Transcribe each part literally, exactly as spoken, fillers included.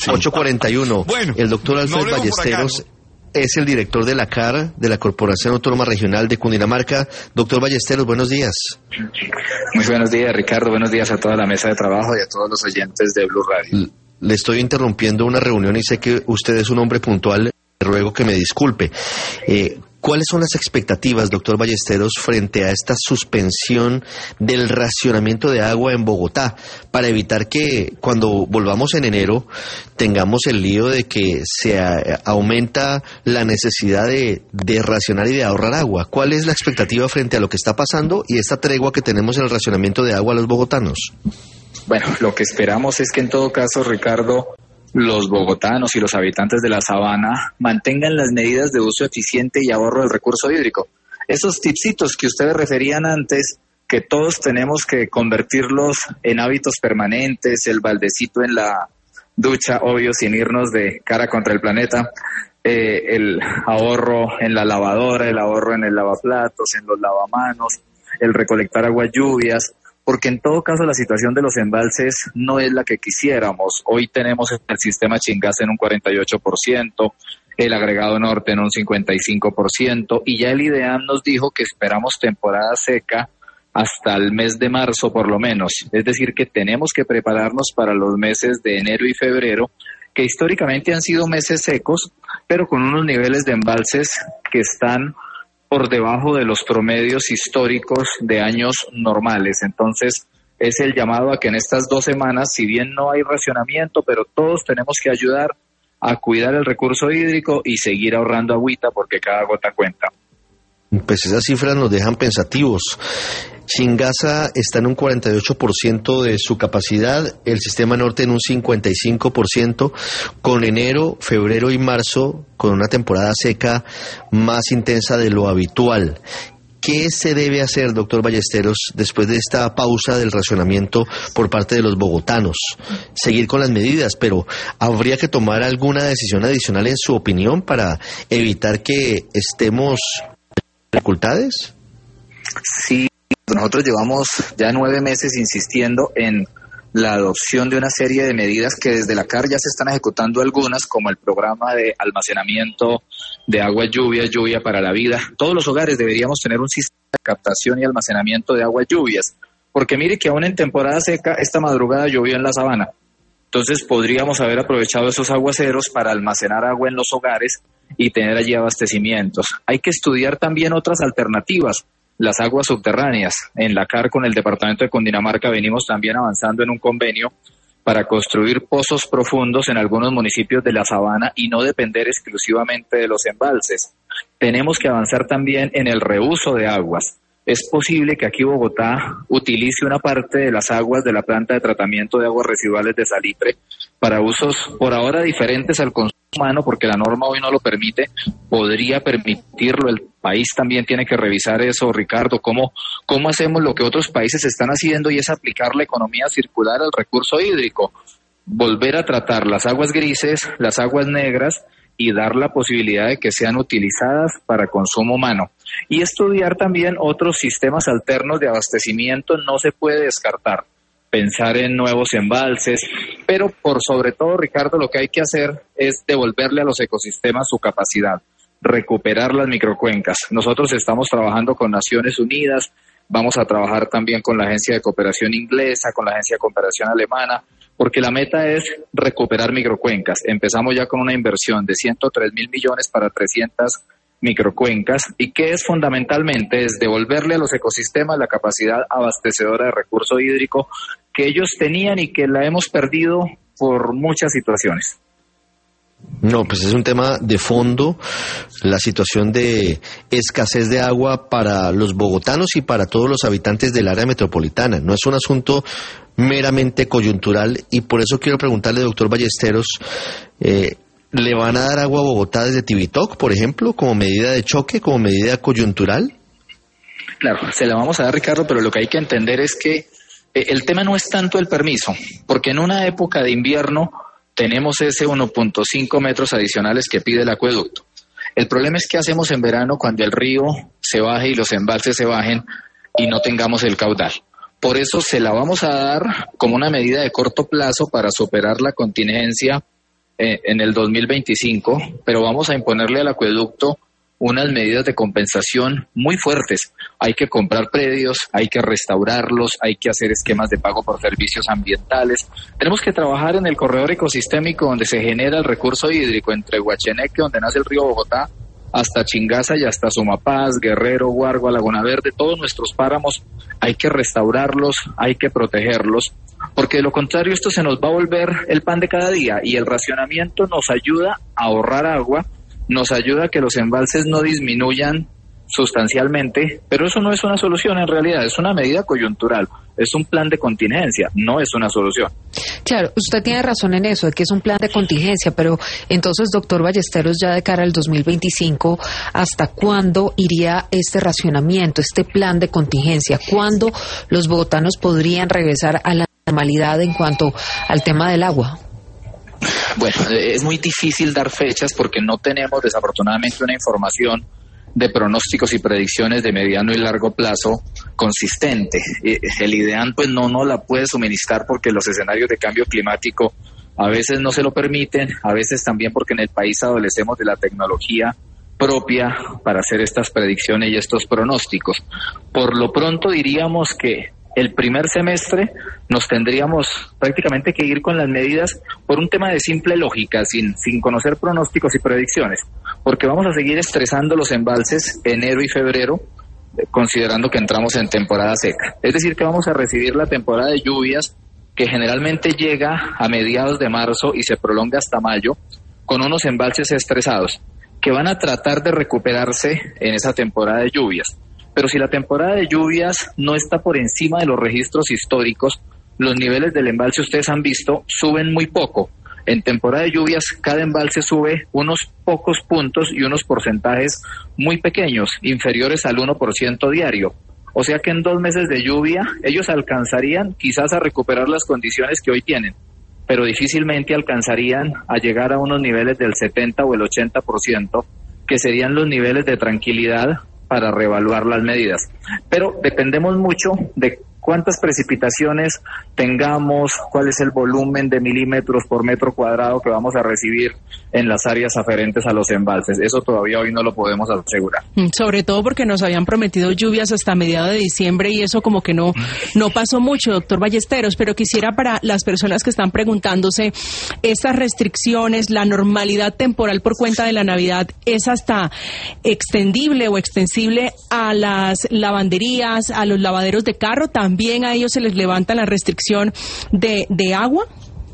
Sí. ocho cuarenta y uno. Bueno, el doctor Alfred no Ballesteros acá, ¿no? Es el director de la C A R, de la Corporación Autónoma Regional de Cundinamarca. Doctor Ballesteros, buenos días. Muy buenos días, Ricardo. Buenos días a toda la mesa de trabajo y a todos los oyentes de Blue Radio. Le estoy interrumpiendo una reunión y sé que usted es un hombre puntual. Le ruego que me disculpe. Eh, ¿Cuáles son las expectativas, doctor Ballesteros, frente a esta suspensión del racionamiento de agua en Bogotá, para evitar que cuando volvamos en enero tengamos el lío de que se a, aumenta la necesidad de, de racionar y de ahorrar agua? ¿Cuál es la expectativa frente a lo que está pasando y esta tregua que tenemos en el racionamiento de agua a los bogotanos? Bueno, lo que esperamos es que en todo caso, Ricardo, los bogotanos y los habitantes de la sabana mantengan las medidas de uso eficiente y ahorro del recurso hídrico. Esos tipsitos que ustedes referían antes, que todos tenemos que convertirlos en hábitos permanentes, el baldecito en la ducha, obvio, sin irnos de cara contra el planeta, eh, el ahorro en la lavadora, el ahorro en el lavaplatos, en los lavamanos, el recolectar aguas lluvias, porque en todo caso la situación de los embalses no es la que quisiéramos. Hoy tenemos el sistema Chingaza en un cuarenta y ocho por ciento, el agregado norte en un cincuenta y cinco por ciento, y ya el IDEAM nos dijo que esperamos temporada seca hasta el mes de marzo por lo menos. Es decir, que tenemos que prepararnos para los meses de enero y febrero, que históricamente han sido meses secos, pero con unos niveles de embalses que están por debajo de los promedios históricos de años normales. Entonces, es el llamado a que en estas dos semanas, si bien no hay racionamiento, pero todos tenemos que ayudar a cuidar el recurso hídrico y seguir ahorrando agüita, porque cada gota cuenta. Pues esas cifras nos dejan pensativos. Chingaza está en un cuarenta y ocho por ciento de su capacidad, el sistema norte en un cincuenta y cinco por ciento, con enero, febrero y marzo con una temporada seca más intensa de lo habitual. ¿Qué se debe hacer, doctor Ballesteros, después de esta pausa del racionamiento por parte de los bogotanos? Seguir con las medidas, pero ¿habría que tomar alguna decisión adicional en su opinión para evitar que estemos en dificultades? Sí. Nosotros llevamos ya nueve meses insistiendo en la adopción de una serie de medidas que desde la C A R ya se están ejecutando algunas, como el programa de almacenamiento de agua lluvia, lluvia para la vida. Todos los hogares deberíamos tener un sistema de captación y almacenamiento de aguas lluvias, porque mire que aún en temporada seca, esta madrugada llovió en la sabana. Entonces podríamos haber aprovechado esos aguaceros para almacenar agua en los hogares y tener allí abastecimientos. Hay que estudiar también otras alternativas. Las aguas subterráneas. En la C A R con el departamento de Cundinamarca venimos también avanzando en un convenio para construir pozos profundos en algunos municipios de la sabana y no depender exclusivamente de los embalses. Tenemos que avanzar también en el reuso de aguas. Es posible que aquí Bogotá utilice una parte de las aguas de la planta de tratamiento de aguas residuales de Salitre para usos por ahora diferentes al consumo humano, porque la norma hoy no lo permite. Podría permitirlo. El país también tiene que revisar eso, Ricardo. ¿Cómo, cómo hacemos lo que otros países están haciendo, y es aplicar la economía circular al recurso hídrico? Volver a tratar las aguas grises, las aguas negras, y dar la posibilidad de que sean utilizadas para consumo humano. Y estudiar también otros sistemas alternos de abastecimiento no se puede descartar. Pensar en nuevos embalses, pero por sobre todo, Ricardo, lo que hay que hacer es devolverle a los ecosistemas su capacidad, recuperar las microcuencas. Nosotros estamos trabajando con Naciones Unidas, vamos a trabajar también con la Agencia de Cooperación Inglesa, con la Agencia de Cooperación Alemana, porque la meta es recuperar microcuencas. Empezamos ya con una inversión de ciento tres mil millones para trescientas microcuencas, y que es fundamentalmente es devolverle a los ecosistemas la capacidad abastecedora de recurso hídrico que ellos tenían y que la hemos perdido por muchas situaciones. No, pues es un tema de fondo, la situación de escasez de agua para los bogotanos y para todos los habitantes del área metropolitana. No es un asunto meramente coyuntural, y por eso quiero preguntarle, doctor Ballesteros, eh, ¿le van a dar agua a Bogotá desde Tibitoc, por ejemplo, como medida de choque, como medida coyuntural? Claro, se la vamos a dar, Ricardo, pero lo que hay que entender es que eh, el tema no es tanto el permiso, porque en una época de invierno tenemos ese uno punto cinco metros adicionales que pide el acueducto. El problema es qué hacemos en verano cuando el río se baje y los embalses se bajen y no tengamos el caudal. Por eso se la vamos a dar como una medida de corto plazo para superar la contingencia eh, en el dos mil veinticinco, pero vamos a imponerle al acueducto unas medidas de compensación muy fuertes. Hay que comprar predios, hay que restaurarlos, hay que hacer esquemas de pago por servicios ambientales. Tenemos que trabajar en el corredor ecosistémico donde se genera el recurso hídrico entre Guacheneque, donde nace el río Bogotá, hasta Chingaza y hasta Sumapaz, Guerrero, Guargua, Laguna Verde. Todos nuestros páramos hay que restaurarlos, hay que protegerlos, porque de lo contrario esto se nos va a volver el pan de cada día, y el racionamiento nos ayuda a ahorrar agua, nos ayuda a que los embalses no disminuyan sustancialmente, pero eso no es una solución en realidad, es una medida coyuntural, es un plan de contingencia, no es una solución. Claro, usted tiene razón en eso, de que es un plan de contingencia, pero entonces, doctor Ballesteros, ya de cara al dos mil veinticinco, ¿hasta cuándo iría este racionamiento, este plan de contingencia? ¿Cuándo los bogotanos podrían regresar a la normalidad en cuanto al tema del agua? Bueno, es muy difícil dar fechas porque no tenemos desafortunadamente una información de pronósticos y predicciones de mediano y largo plazo consistente. El IDEAN pues no nos la puede suministrar porque los escenarios de cambio climático a veces no se lo permiten, a veces también porque en el país adolecemos de la tecnología propia para hacer estas predicciones y estos pronósticos. Por lo pronto diríamos que el primer semestre nos tendríamos prácticamente que ir con las medidas por un tema de simple lógica, sin, sin conocer pronósticos y predicciones, porque vamos a seguir estresando los embalses enero y febrero, eh, considerando que entramos en temporada seca. Es decir, que vamos a recibir la temporada de lluvias que generalmente llega a mediados de marzo y se prolonga hasta mayo, con unos embalses estresados, que van a tratar de recuperarse en esa temporada de lluvias. Pero si la temporada de lluvias no está por encima de los registros históricos, los niveles del embalse, ustedes han visto, suben muy poco. En temporada de lluvias, cada embalse sube unos pocos puntos y unos porcentajes muy pequeños, inferiores al uno por ciento diario. O sea que en dos meses de lluvia, ellos alcanzarían quizás a recuperar las condiciones que hoy tienen, pero difícilmente alcanzarían a llegar a unos niveles del setenta o el ochenta por ciento, que serían los niveles de tranquilidad para reevaluar las medidas. Pero dependemos mucho de cuántas precipitaciones tengamos, cuál es el volumen de milímetros por metro cuadrado que vamos a recibir en las áreas aferentes a los embalses. Eso todavía hoy no lo podemos asegurar. Sobre todo porque nos habían prometido lluvias hasta mediados de diciembre y eso como que no, no pasó mucho, doctor Ballesteros, pero quisiera para las personas que están preguntándose, estas restricciones, la normalidad temporal por cuenta de la Navidad, ¿es hasta extendible o extensible a las lavanderías, a los lavaderos de carro? ¿También a ellos se les levanta la restricción de, de agua?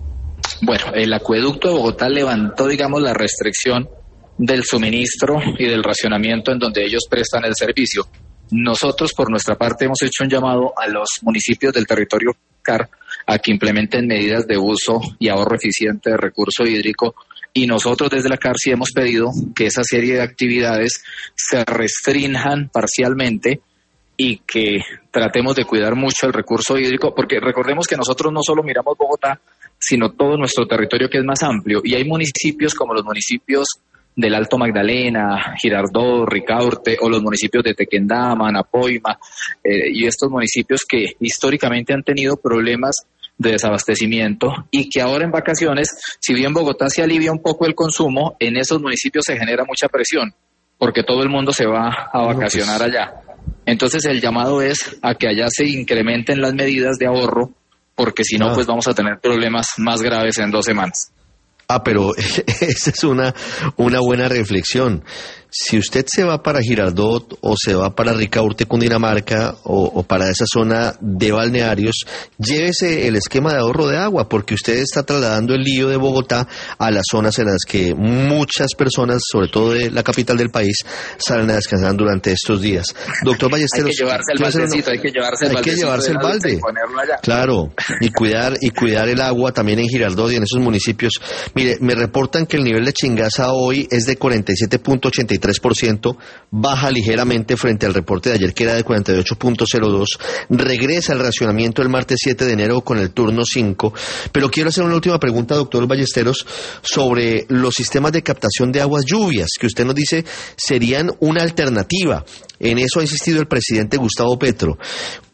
Bueno, el acueducto de Bogotá levantó, digamos, la restricción del suministro y del racionamiento en donde ellos prestan el servicio. Nosotros, por nuestra parte, hemos hecho un llamado a los municipios del territorio C A R a que implementen medidas de uso y ahorro eficiente de recurso hídrico, y nosotros desde la C A R sí hemos pedido que esa serie de actividades se restrinjan parcialmente y que tratemos de cuidar mucho el recurso hídrico, porque recordemos que nosotros no solo miramos Bogotá, sino todo nuestro territorio, que es más amplio, y hay municipios como los municipios del Alto Magdalena, Girardot, Ricaurte, o los municipios de Tequendama, Napoima, eh, y estos municipios que históricamente han tenido problemas de desabastecimiento y que ahora en vacaciones, si bien Bogotá se alivia un poco el consumo, en esos municipios se genera mucha presión, porque todo el mundo se va a vacacionar allá. Entonces el llamado es a que allá se incrementen las medidas de ahorro, porque si no, ah. pues vamos a tener problemas más graves en dos semanas. Ah, pero esa es una, una buena reflexión. Si usted se va para Girardot o se va para Ricaurte, Cundinamarca, o, o para esa zona de balnearios, llévese el esquema de ahorro de agua, porque usted está trasladando el lío de Bogotá a las zonas en las que muchas personas, sobre todo de la capital del país, salen a descansar durante estos días. Doctor Ballesteros, hay que llevarse el baldecito, hay que llevarse el hay que llevarse el balde, y ponerlo allá. Claro, y cuidar y cuidar el agua también en Girardot y en esos municipios. Mire, me reportan que el nivel de Chingaza hoy es de cuarenta y siete punto ochenta y tres por ciento, baja ligeramente frente al reporte de ayer que era de cuarenta y ocho punto cero dos, regresa el racionamiento el martes siete de enero con el turno cinco, pero quiero hacer una última pregunta, doctor Ballesteros, sobre los sistemas de captación de aguas lluvias, que usted nos dice serían una alternativa. En eso ha insistido el presidente Gustavo Petro.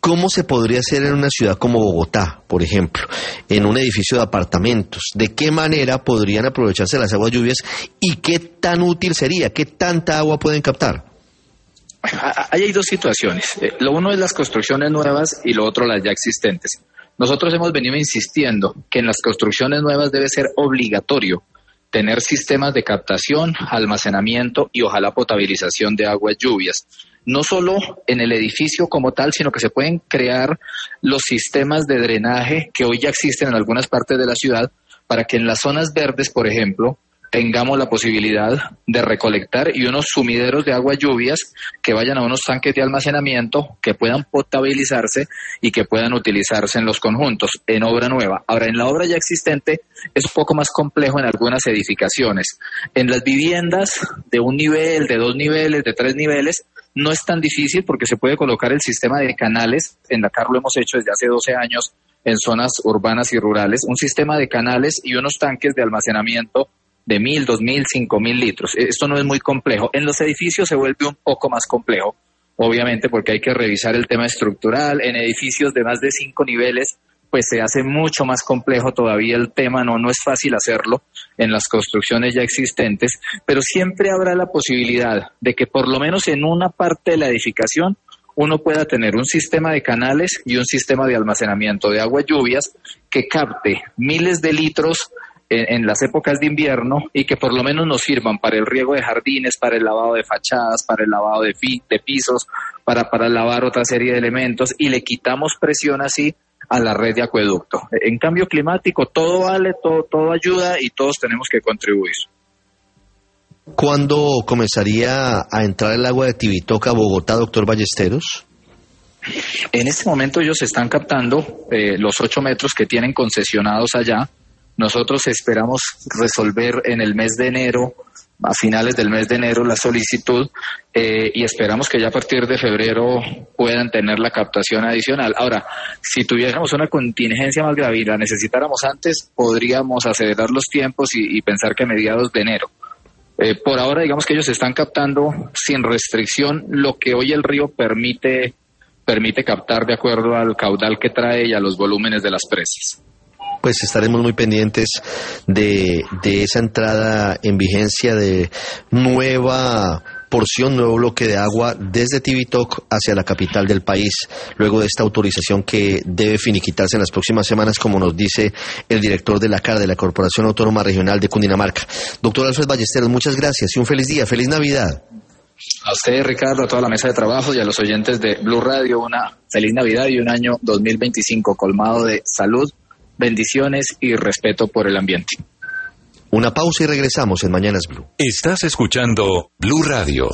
¿Cómo se podría hacer en una ciudad como Bogotá, por ejemplo, en un edificio de apartamentos? ¿De qué manera podrían aprovecharse las aguas lluvias y qué tan útil sería? ¿Qué tanta agua pueden captar? Ahí hay dos situaciones. Lo uno es las construcciones nuevas y lo otro las ya existentes. Nosotros hemos venido insistiendo que en las construcciones nuevas debe ser obligatorio tener sistemas de captación, almacenamiento y ojalá potabilización de aguas lluvias. No solo en el edificio como tal, sino que se pueden crear los sistemas de drenaje que hoy ya existen en algunas partes de la ciudad para que en las zonas verdes, por ejemplo, tengamos la posibilidad de recolectar y unos sumideros de aguas lluvias que vayan a unos tanques de almacenamiento que puedan potabilizarse y que puedan utilizarse en los conjuntos, en obra nueva. Ahora, en la obra ya existente es un poco más complejo en algunas edificaciones. En las viviendas de un nivel, de dos niveles, de tres niveles, no es tan difícil porque se puede colocar el sistema de canales. En Dakar lo hemos hecho desde hace doce años en zonas urbanas y rurales, un sistema de canales y unos tanques de almacenamiento de mil, dos mil, cinco mil litros. Esto no es muy complejo. En los edificios se vuelve un poco más complejo, obviamente porque hay que revisar el tema estructural. En edificios de más de cinco niveles, pues se hace mucho más complejo todavía el tema, no, no es fácil hacerlo en las construcciones ya existentes, pero siempre habrá la posibilidad de que por lo menos en una parte de la edificación uno pueda tener un sistema de canales y un sistema de almacenamiento de aguas lluvias que capte miles de litros en las épocas de invierno y que por lo menos nos sirvan para el riego de jardines, para el lavado de fachadas, para el lavado de, fi- de pisos, para, para lavar otra serie de elementos y le quitamos presión así a la red de acueducto. En cambio climático todo vale, todo, todo ayuda y todos tenemos que contribuir. ¿Cuándo comenzaría a entrar el agua de Tibitoca a Bogotá, doctor Ballesteros? En este momento ellos están captando eh, los ocho metros que tienen concesionados allá. Nosotros esperamos resolver en el mes de enero, a finales del mes de enero, la solicitud eh, y esperamos que ya a partir de febrero puedan tener la captación adicional. Ahora, si tuviéramos una contingencia más grave y la necesitáramos antes, podríamos acelerar los tiempos y, y pensar que a mediados de enero. Eh, por ahora, digamos que ellos están captando sin restricción lo que hoy el río permite, permite captar de acuerdo al caudal que trae y a los volúmenes de las presas. Pues estaremos muy pendientes de, de esa entrada en vigencia de nueva porción, nuevo bloque de agua desde Tibitoc hacia la capital del país, luego de esta autorización que debe finiquitarse en las próximas semanas, como nos dice el director de la C A R, de la Corporación Autónoma Regional de Cundinamarca. Doctor Alfred Ballesteros, muchas gracias y un feliz día, feliz Navidad. A usted, Ricardo, a toda la mesa de trabajo y a los oyentes de Blue Radio, una feliz Navidad y un año dos mil veinticinco colmado de salud, bendiciones y respeto por el ambiente. Una pausa y regresamos en Mañanas Blue. Estás escuchando Blue Radio.